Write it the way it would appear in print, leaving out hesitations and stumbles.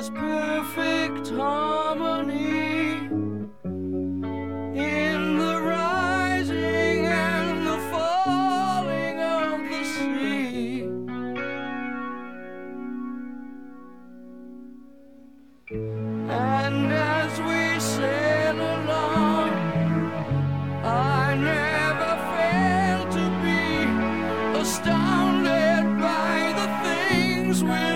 there's perfect harmony in the rising and the falling of the sea. And as we sail along, I never fail to be astounded by the things we